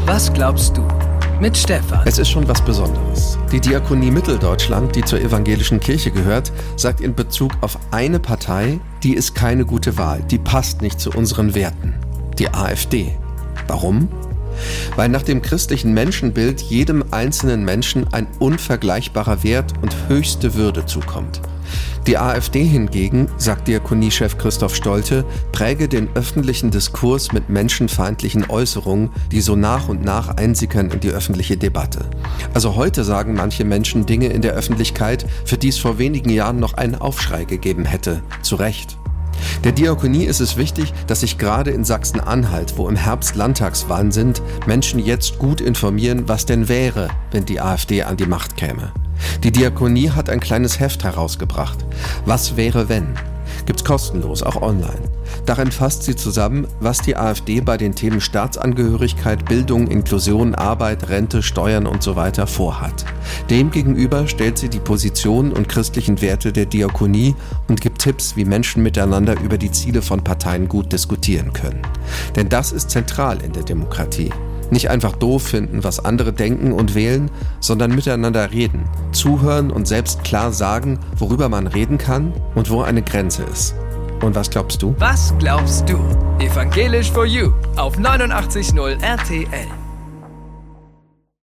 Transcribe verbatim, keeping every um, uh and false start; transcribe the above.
Was glaubst du? Mit Stefan. Es ist schon was Besonderes. Die Diakonie Mitteldeutschland, die zur evangelischen Kirche gehört, sagt in Bezug auf eine Partei, die ist keine gute Wahl, die passt nicht zu unseren Werten. Die AfD. Warum? Weil nach dem christlichen Menschenbild jedem einzelnen Menschen ein unvergleichbarer Wert und höchste Würde zukommt. Die AfD hingegen, sagt Diakoniechef Christoph Stolte, präge den öffentlichen Diskurs mit menschenfeindlichen Äußerungen, die so nach und nach einsickern in die öffentliche Debatte. Also heute sagen manche Menschen Dinge in der Öffentlichkeit, für die es vor wenigen Jahren noch einen Aufschrei gegeben hätte. Zu Recht. Der Diakonie ist es wichtig, dass sich gerade in Sachsen-Anhalt, wo im Herbst Landtagswahlen sind, Menschen jetzt gut informieren, was denn wäre, wenn die AfD an die Macht käme. Die Diakonie hat ein kleines Heft herausgebracht. Was wäre, wenn? Gibt's kostenlos, auch online. Darin fasst sie zusammen, was die AfD bei den Themen Staatsangehörigkeit, Bildung, Inklusion, Arbeit, Rente, Steuern und so weiter vorhat. Demgegenüber stellt sie die Positionen und christlichen Werte der Diakonie und gibt Tipps, wie Menschen miteinander über die Ziele von Parteien gut diskutieren können. Denn das ist zentral in der Demokratie. Nicht einfach doof finden, was andere denken und wählen, sondern miteinander reden, zuhören und selbst klar sagen, worüber man reden kann und wo eine Grenze ist. Und was glaubst du? Was glaubst du? Evangelisch for You auf neunundachtzig Komma null R T L.